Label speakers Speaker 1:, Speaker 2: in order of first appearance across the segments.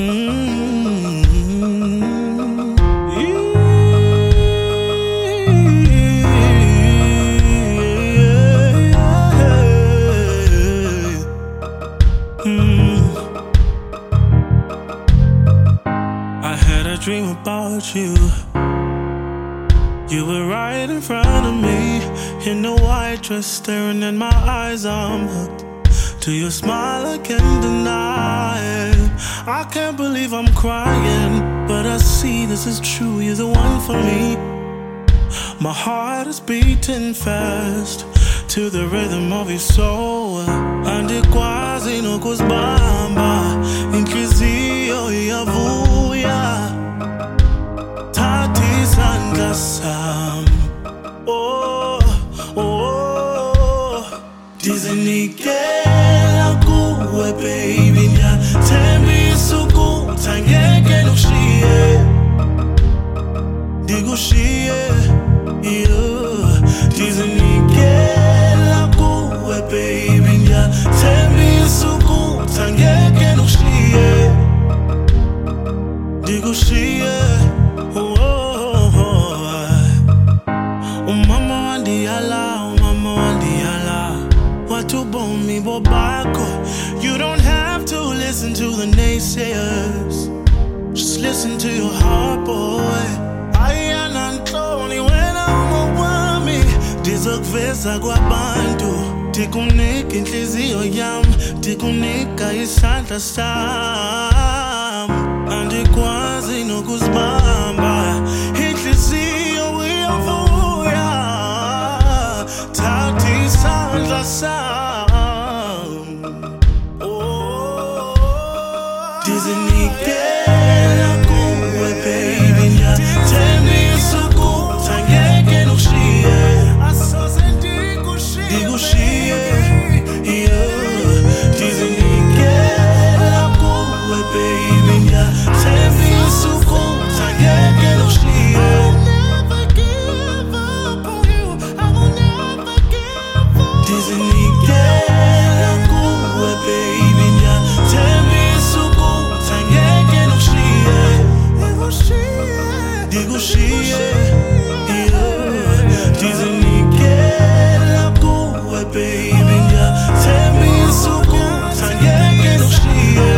Speaker 1: I had a dream about you. You were right in front of me, in a white dress, staring in my eyes. I'm hooked to your smile, I can't deny it. I can't believe I'm crying, but I see this is true. You're the one for me. My heart is beating fast to the rhythm of your soul. Andikwazi nokuzibamba, inhliziyo iyavuya. Thatha isandla sami, oh, oh, ndizinikela kuwe baby. Ndiyathembisa ukuthi angeke ngikushiye, ndikushiye. Ndizinikela kuwe baby. Ndiyathembisa ukuthi angeke ngikushiye, ndikushiye. Umama wandiyala, watubomi bobakho. You don't have to listen to the naysayers, just listen to your heart, boy. Ayananhloni wena ungowami, ndizokuveza kwabantu, ndikunika inhliziyo yami, ndikunika isandla sami. Andikwazi nokuzibamba, inhliziyo iyavuya. Thatha isandla sami, oh, ndizinikela kuwe baby. Ndiyathembisa ukuthi angeke ngikushiye, ndikushiye. Ndizinikela kuwe baby. Ndiyathembisa ukuthi angeke ngikushiye, ndizinikela kuwe baby. Ndiyathembisa ukuthi angeke ngikushiye, ndikushiye. Ndizinikela kuwe baby. Ndiyathembisa ukuthi angeke ngikushiye,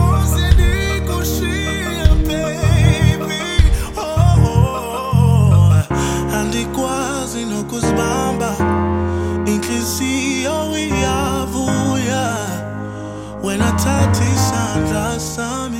Speaker 1: andikwazi nokuzibamba, inhliziyo iyavuya. Wena thatha isandla sami.